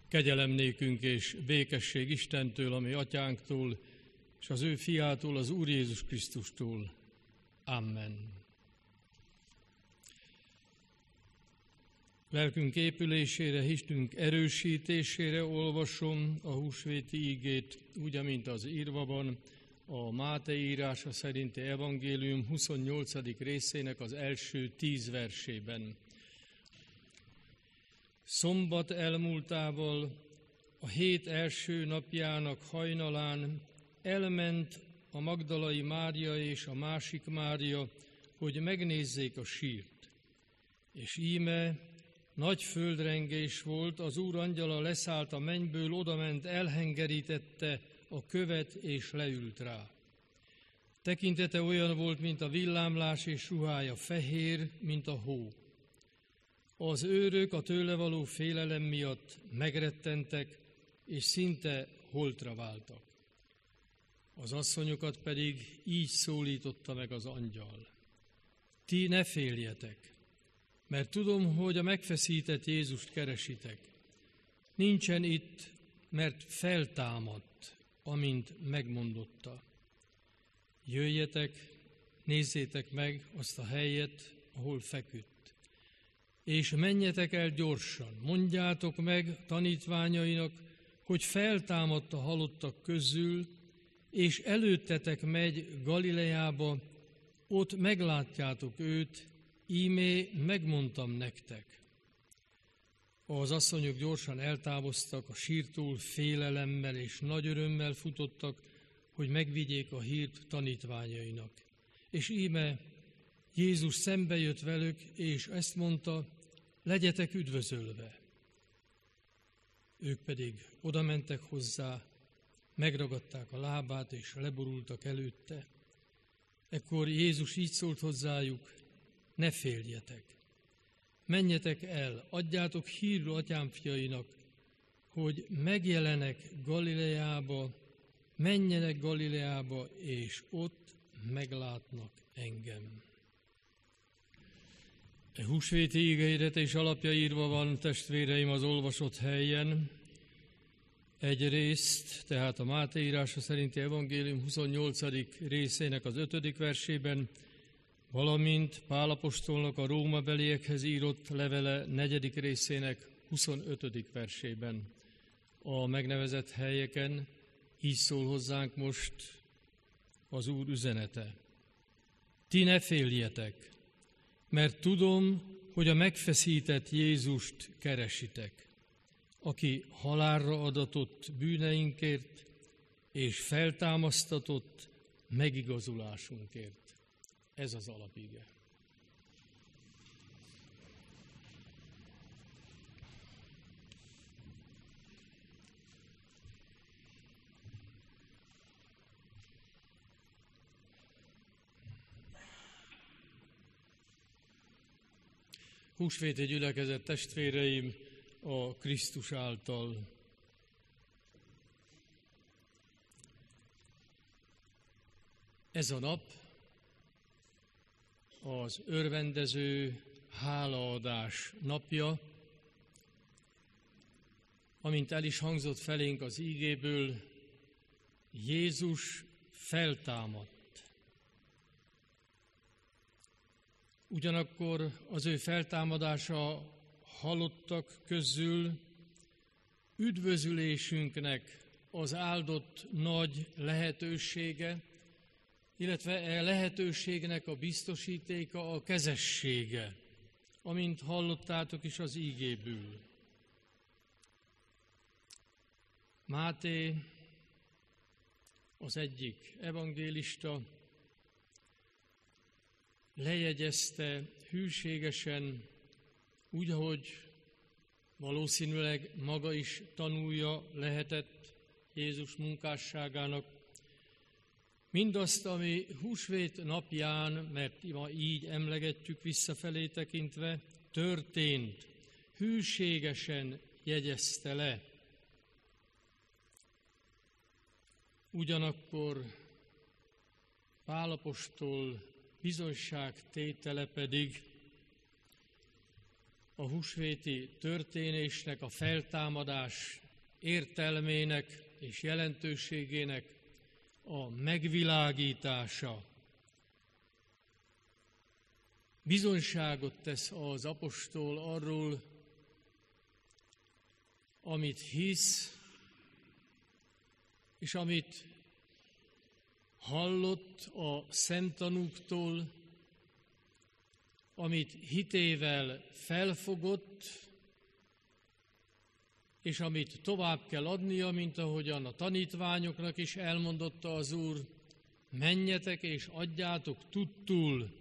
Kegyelem nékünk és békesség Istentől, ami atyánktól, és az ő fiától, az Úr Jézus Krisztustól. Amen. Lelkünk épülésére, hitünk erősítésére olvasom a húsvéti igét, úgy, amint az írva van, a Máté írása szerinti evangélium 28. részének az első 10 versében. Szombat elmúltával, a hét első napjának hajnalán elment a magdalai Mária és a másik Mária, hogy megnézzék a sírt. És íme nagy földrengés volt, az Úr angyala leszállt a mennyből, odament, elhengerítette a követ és leült rá. Tekintete olyan volt, mint a villámlás, és ruhája fehér, mint a hó. Az őrök a tőle való félelem miatt megrettentek, és szinte holtra váltak. Az asszonyokat pedig így szólította meg az angyal. Ti ne féljetek, mert tudom, hogy a megfeszített Jézust keresitek. Nincsen itt, mert feltámadt, amint megmondotta. Jöjjetek, nézzétek meg azt a helyet, ahol feküdt. És menjetek el gyorsan, mondjátok meg tanítványainak, hogy feltámadt a halottak közül, és előttetek megy Galileába, ott meglátjátok őt, íme megmondtam nektek. Az asszonyok gyorsan eltávoztak, a sírtól félelemmel és nagy örömmel futottak, hogy megvigyék a hírt tanítványainak. És íme Jézus szembe jött velük, és ezt mondta, legyetek üdvözölve. Ők pedig odamentek hozzá, megragadták a lábát, és leborultak előtte. Ekkor Jézus így szólt hozzájuk, ne féljetek, menjetek el, adjátok hírül atyám fiainak, hogy megjelenek Galileába, menjenek Galileába, és ott meglátnak engem. A húsvéti igehirdetés alapja írva van, testvéreim, az olvasott helyen. Egyrészt, tehát a Máté írása szerinti evangélium 28. részének az 5. versében, valamint Pál apostolnak a rómabeliekhez írott levele 4. részének 25. versében. A megnevezett helyeken így szól hozzánk most az Úr üzenete. Ti ne féljetek, mert tudom, hogy a megfeszített Jézust keresitek, aki halálra adatott bűneinkért, és feltámasztatott megigazulásunkért. Ez az alapige. Húsvéti gyülekezet testvéreim, a Krisztus által. Ez a nap az örvendező hálaadás napja, amint el is hangzott felénk az ígéből, Jézus feltámadt. Ugyanakkor az ő feltámadása halottak közül üdvözülésünknek az áldott nagy lehetősége, illetve a lehetőségnek a biztosítéka, a kezessége, amint hallottátok is az ígéből. Máté, az egyik evangélista, lejegyezte hűségesen, úgy, ahogy valószínűleg maga is tanulja lehetett Jézus munkásságának, mindazt, ami húsvét napján, mert ma így emlegetjük visszafelé tekintve, történt, hűségesen jegyezte le. Ugyanakkor Pál apostol bizonyságtétele pedig a húsvéti történésnek, a feltámadás értelmének és jelentőségének a megvilágítása. Bizonyságot tesz az apostol arról, amit hisz, és amit hallott a szemtanúktól, amit hitével felfogott, és amit tovább kell adnia, mint ahogyan a tanítványoknak is elmondotta az Úr, menjetek és adjátok tudtul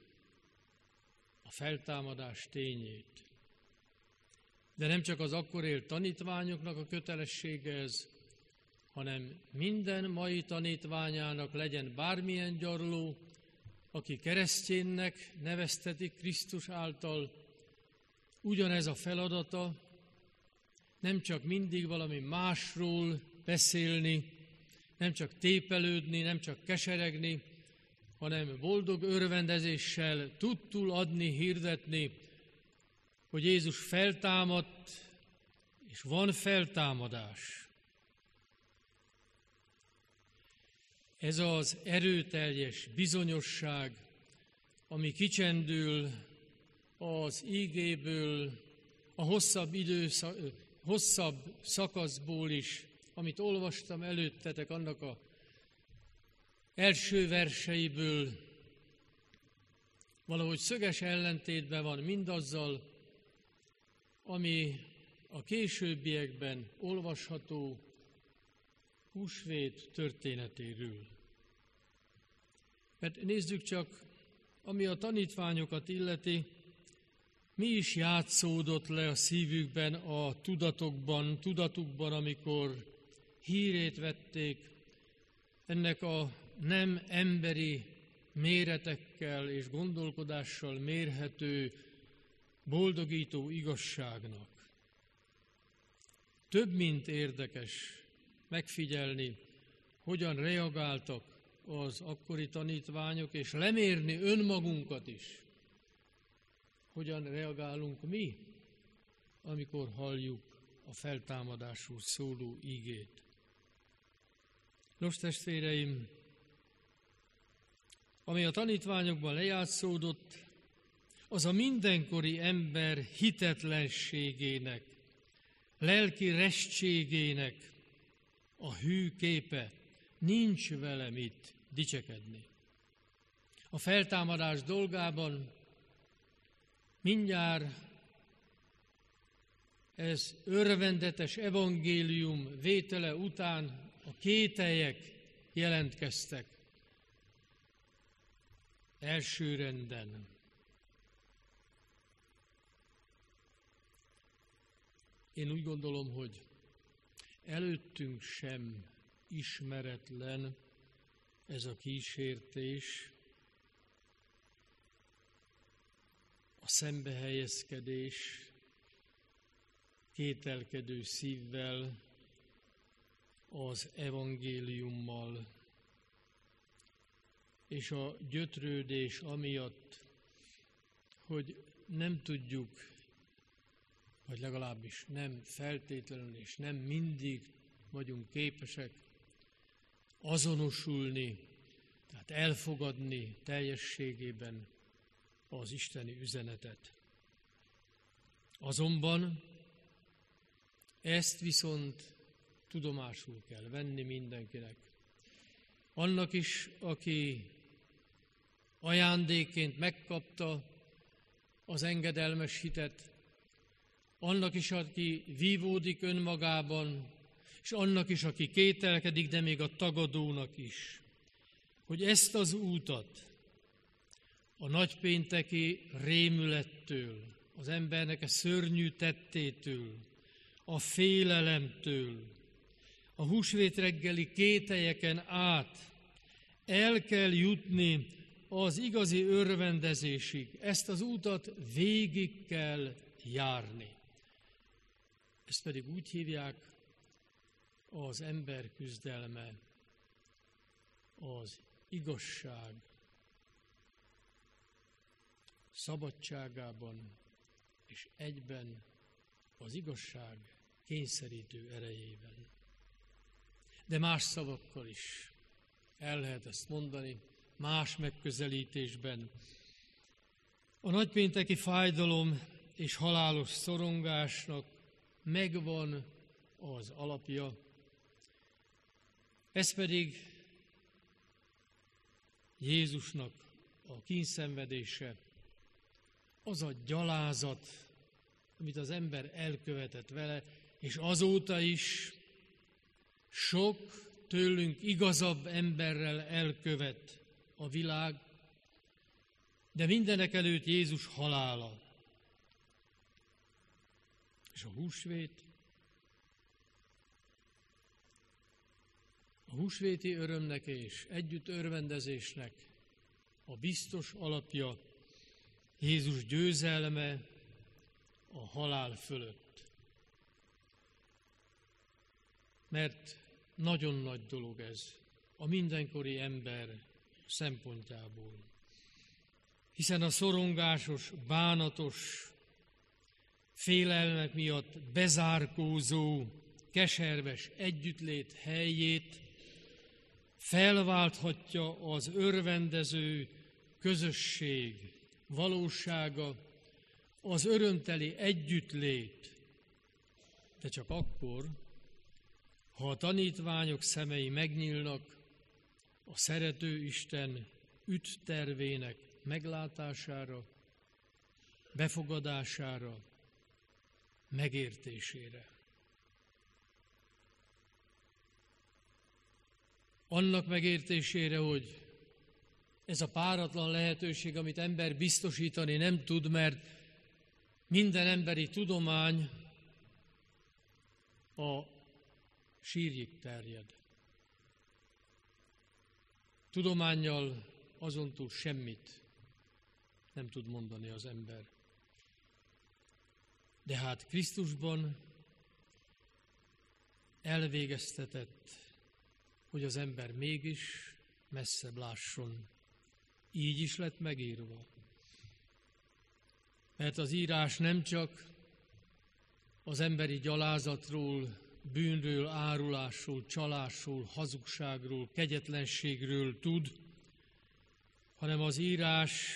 a feltámadás tényét. De nem csak az akkor élt tanítványoknak a kötelessége ez, hanem minden mai tanítványának, legyen bármilyen gyarló, aki keresztjénnek neveztetik Krisztus által, ugyanez a feladata, nem csak mindig valami másról beszélni, nem csak tépelődni, nem csak keseregni, hanem boldog örvendezéssel tudtul adni, hirdetni, hogy Jézus feltámadt, és van feltámadás. Ez az erőteljes bizonyosság, ami kicsendül az ígéből, a hosszabb szakaszból is, amit olvastam előttetek, annak a első verseiből, valahogy szöges ellentétben van mindazzal, ami a későbbiekben olvasható húsvét történetéről. Mert nézzük csak, ami a tanítványokat illeti, mi is játszódott le a szívükben, a tudatukban, amikor hírét vették ennek a nem emberi méretekkel és gondolkodással mérhető, boldogító igazságnak. Több mint érdekes megfigyelni, hogyan reagáltak az akkori tanítványok, és lemérni önmagunkat is. Hogyan reagálunk mi, amikor halljuk a feltámadásról szóló ígét. Nos, testvéreim, ami a tanítványokban lejátszódott, az a mindenkori ember hitetlenségének, lelki restségének a hű képe. Nincs vele mit dicsekedni. A feltámadás dolgában mindjárt ez örvendetes evangélium vétele után a kételyek jelentkeztek elsőrenden. Én úgy gondolom, hogy előttünk sem ismeretlen ez a kísértés, a szembehelyezkedés kételkedő szívvel, az evangéliummal, és a gyötrődés amiatt, hogy nem tudjuk, vagy legalábbis nem feltétlenül és nem mindig vagyunk képesek azonosulni, tehát elfogadni teljességében az isteni üzenetet. Azonban ezt viszont tudomásul kell venni mindenkinek. Annak is, aki ajándékként megkapta az engedelmes hitet, annak is, aki vívódik önmagában, és annak is, aki kételkedik, de még a tagadónak is, hogy ezt az útat a nagypénteki rémülettől, az embernek a szörnyű tettétől, a félelemtől, a húsvét reggeli kételyeken át el kell jutni az igazi örvendezésig. Ezt az útat végig kell járni. Ezt pedig úgy hívják, az ember küzdelme, az igazság szabadságában és egyben az igazság kényszerítő erejében. De más szavakkal is el lehet ezt mondani, más megközelítésben. A nagypénteki fájdalom és halálos szorongásnak megvan az alapja, ez pedig Jézusnak a kínszenvedése, az a gyalázat, amit az ember elkövetett vele, és azóta is sok tőlünk igazabb emberrel elkövet a világ, de mindenek előtt Jézus halála. És a húsvéti örömnek és együtt örvendezésnek a biztos alapja Jézus győzelme a halál fölött. Mert nagyon nagy dolog ez a mindenkori ember szempontjából. Hiszen a szorongásos, bánatos, félelmek miatt bezárkózó, keserves együttlét helyét felválthatja az örvendező közösség valósága, az örömteli együttlét, de csak akkor, ha a tanítványok szemei megnyílnak a szerető Isten ütttervének meglátására, befogadására, megértésére. Annak megértésére, hogy ez a páratlan lehetőség, amit ember biztosítani nem tud, mert minden emberi tudomány a sírjig terjed. Tudománnyal azon túl semmit nem tud mondani az ember. De hát Krisztusban elvégeztetett, hogy az ember mégis messzebb lásson. Így is lett megírva. Mert az írás nem csak az emberi gyalázatról, bűnről, árulásról, csalásról, hazugságról, kegyetlenségről tud, hanem az írás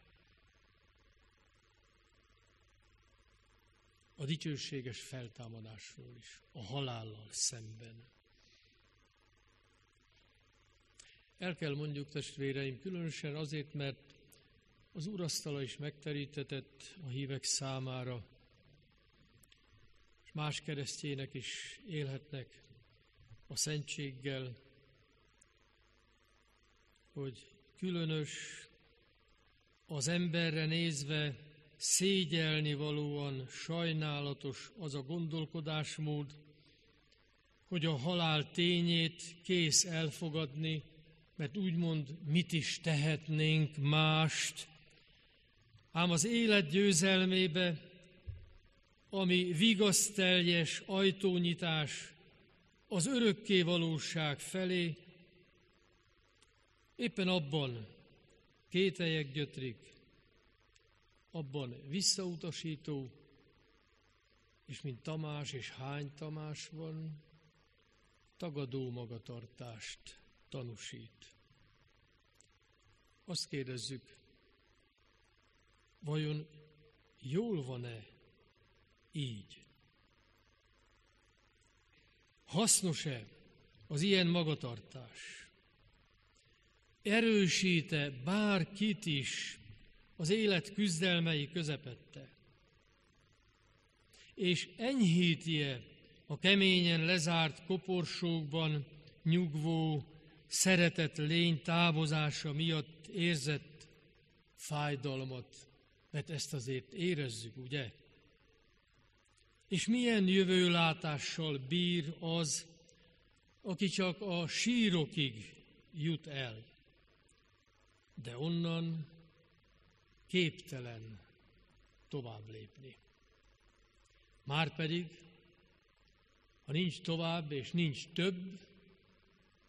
a dicsőséges feltámadásról is, a halállal szemben. El kell mondjuk, testvéreim, különösen azért, mert az úrasztala is megterítetett a hívek számára, és más keresztjének is élhetnek a szentséggel, hogy különös, az emberre nézve szégyelni valóan sajnálatos az a gondolkodásmód, hogy a halál tényét kész elfogadni, mert úgymond mit is tehetnénk mást, ám az élet győzelmébe, ami vigaszteljes ajtónyitás az örökké valóság felé, éppen abban kételyek gyötrik, abban visszautasító, és mint Tamás és hány Tamás van, tagadó magatartást tanúsít. Azt kérdezzük, vajon jól van-e így? Hasznos-e az ilyen magatartás? Erősít-e bárkit is az élet küzdelmei közepette? És enyhíti-e a keményen lezárt koporsókban nyugvó, szeretett lény távozása miatt érzett fájdalmat? Mert ezt azért érezzük, ugye? És milyen jövőlátással bír az, aki csak a sírokig jut el, de onnan képtelen tovább lépni. Márpedig, ha nincs tovább és nincs több,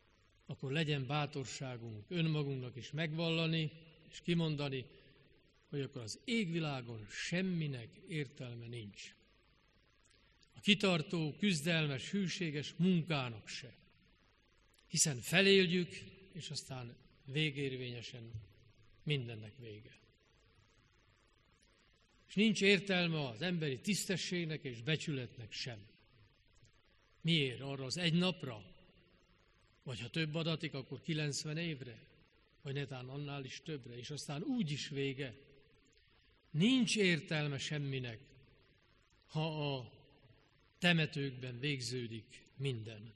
akkor legyen bátorságunk önmagunknak is megvallani és kimondani, hogy akkor az égvilágon semminek értelme nincs. A kitartó, küzdelmes, hűséges munkának se. Hiszen feléljük, és aztán végérvényesen mindennek vége. És nincs értelme az emberi tisztességnek és becsületnek sem. Miért? Arra az egy napra? Vagy ha több adatik, akkor 90 évre? Vagy netán annál is többre, és aztán úgy is vége. Nincs értelme semminek, ha a temetőkben végződik minden.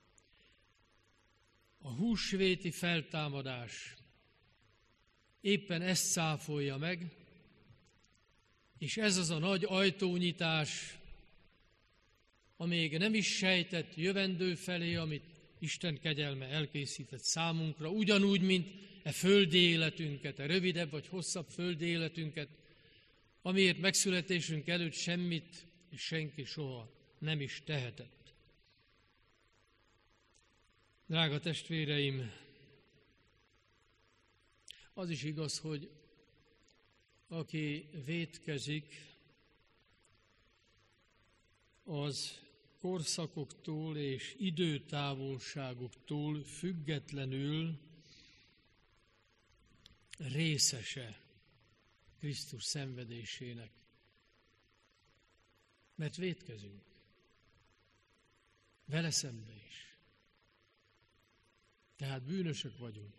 A húsvéti feltámadás éppen ezt cáfolja meg, és ez az a nagy ajtónyitás, a még nem is sejtett jövendő felé, amit Isten kegyelme elkészített számunkra, ugyanúgy, mint e földi életünket, a rövidebb vagy hosszabb földi életünket, amiért megszületésünk előtt semmit és senki soha nem is tehetett. Drága testvéreim, az is igaz, hogy aki vétkezik, az korszakoktól és időtávolságoktól függetlenül részese Krisztus szenvedésének. Mert vétkezünk. Vele szembe is. Tehát bűnösök vagyunk.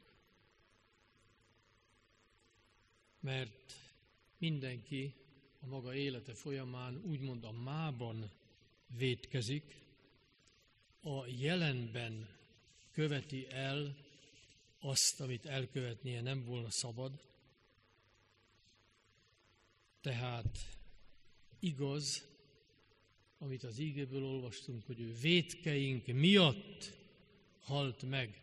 Mert mindenki a maga élete folyamán úgymond a mában vétkezik, a jelenben követi el azt, amit elkövetnie nem volna szabad. Tehát igaz, amit az ígéből olvastunk, hogy ő vétkeink miatt halt meg.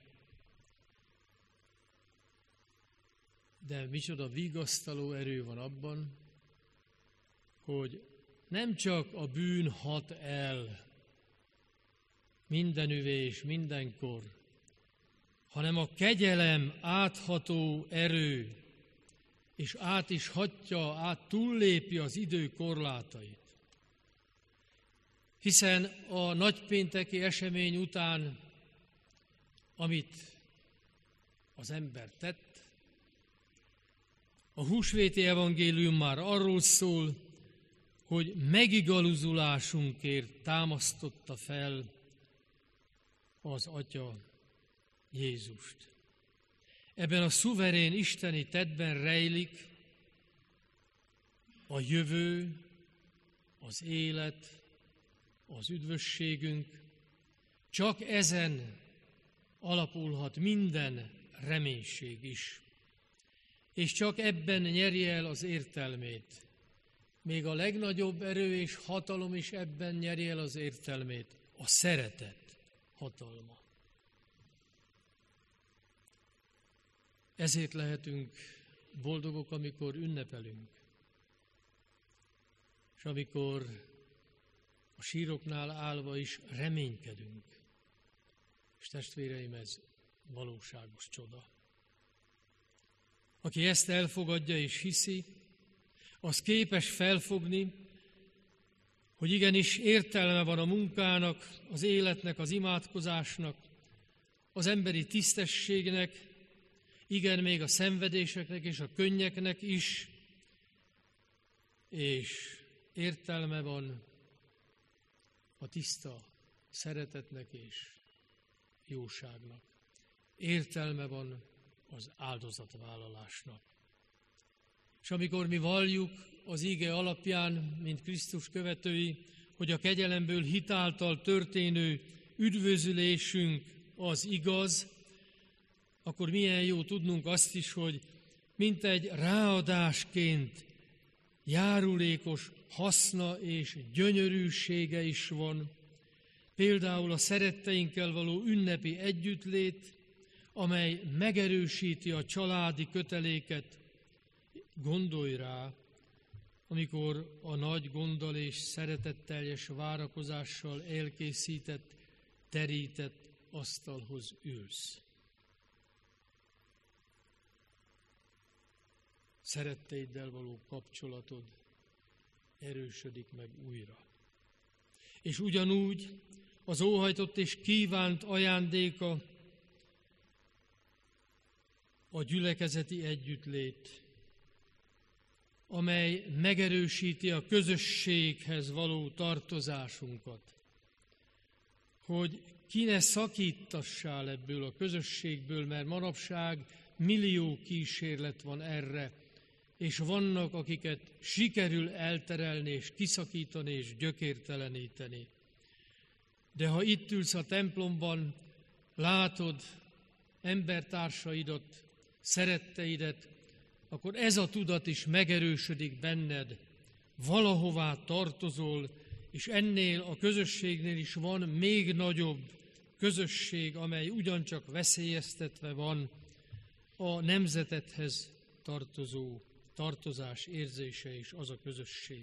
De micsoda vigasztaló erő van abban, hogy nem csak a bűn hat el mindenüvé és mindenkor, hanem a kegyelem átható erő, és át is hatja, túllépi az idő korlátait. Hiszen a nagypénteki esemény után, amit az ember tett, a húsvéti evangélium már arról szól, hogy megigazulásunkért támasztotta fel az Atya Jézust. Ebben a szuverén isteni tettben rejlik a jövő, az élet, az üdvösségünk. Csak ezen alapulhat minden reménység is. És csak ebben nyeri el az értelmét. Még a legnagyobb erő és hatalom is ebben nyeri el az értelmét. A szeretet hatalma. Ezért lehetünk boldogok, amikor ünnepelünk. És amikor a síroknál állva is reménykedünk. És testvéreim, ez valóságos csoda. Aki ezt elfogadja és hiszi, az képes felfogni, hogy igenis értelme van a munkának, az életnek, az imádkozásnak, az emberi tisztességnek, igen, még a szenvedéseknek és a könnyeknek is, és értelme van a tiszta szeretetnek és jóságnak. Értelme van az áldozatvállalásnak. És amikor mi valljuk az íge alapján, mint Krisztus követői, hogy a kegyelemből hitáltal történő üdvözülésünk az igaz, akkor milyen jó tudnunk azt is, hogy mint egy ráadásként járulékos haszna és gyönyörűsége is van. Például a szeretteinkkel való ünnepi együttlét, amely megerősíti a családi köteléket. Gondolj rá, amikor a nagy gonddal és szeretetteljes várakozással elkészített, terített asztalhoz ülsz. szeretteiddel való kapcsolatod erősödik meg újra. És ugyanúgy az óhajtott és kívánt ajándéka a gyülekezeti együttlét, amely megerősíti a közösséghez való tartozásunkat, hogy ki ne szakítassál ebből a közösségből, mert manapság millió kísérlet van erre, és vannak, akiket sikerül elterelni, és kiszakítani, és gyökérteleníteni. De ha itt ülsz a templomban, látod embertársaidat, szeretteidet, akkor ez a tudat is megerősödik benned. Valahová tartozol, és ennél a közösségnél is van még nagyobb közösség, amely ugyancsak veszélyeztetve van, a nemzetedhez tartozó tartozás érzése is az a közösség.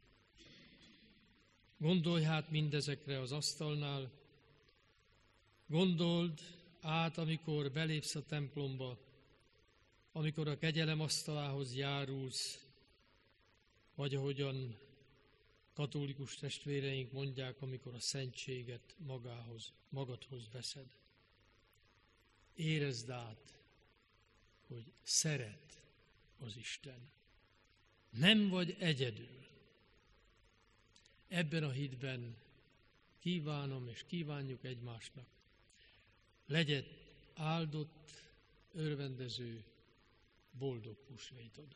Gondolj hát mindezekre az asztalnál, gondold át, amikor belépsz a templomba, amikor a kegyelem asztalához járulsz, vagy ahogyan katolikus testvéreink mondják, amikor a szentséget magadhoz veszed. Érezd át, hogy szeret az Isten. Nem vagy egyedül. Ebben a hitben kívánom és kívánjuk egymásnak. Legyen áldott, örvendező, boldog húsvétod.